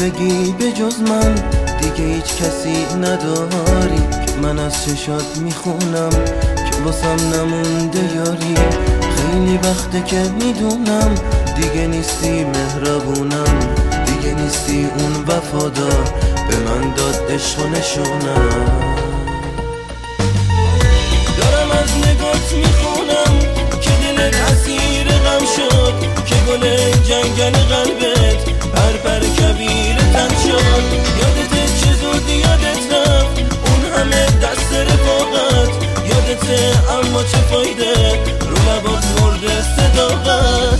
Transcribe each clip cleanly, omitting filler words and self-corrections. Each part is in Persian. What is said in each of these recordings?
بگی به جز من دیگه هیچ کسی نداری که من از چشات میخونم که واسم نمونده یاری. خیلی وقته که میدونم دیگه نیستی مهربونم، دیگه نیستی اون وفادار به من داد عشق و نشونم. دارم از نگات میخونم که دلت اسیر غم شد، که گل جنگل قلبت پر کبیر تن شد. یادت چه زود یادت رفت اون همه دست رفاقت، یادت اما چه فایده رو لبات مرده صداقت.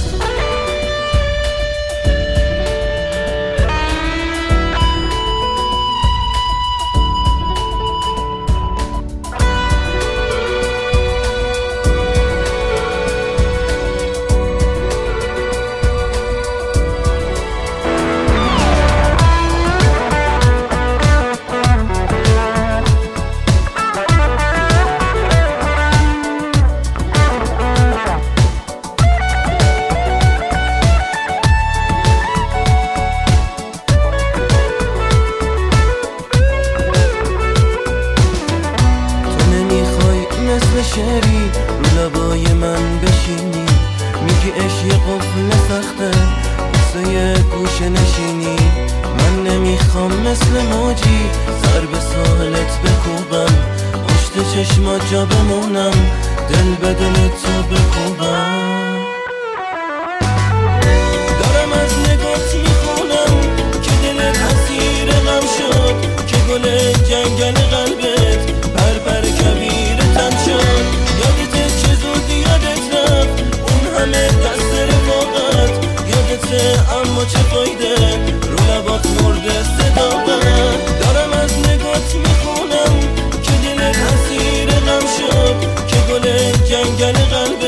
شری رو لبای من بشینی، میگی عشق یه قفل سخته واسه گوشه نشینی. من نمیخوام مثل موجی سر به ساحلت بکوبم، پشت چشمات جا بمونم دل به دل تو بکوبم. دارم از نگات میخونم که دلت اسیر غم شد، که گل جنگل قلبت پر کبیر تن شد. یادت چه زود یادت رفت اون همه دست رفاقت، یادت اما چه فایده رو لبات مرده صداقت. دارم از نگات میخونم که دلت اسیر غم شد، که گل جنگل قلبت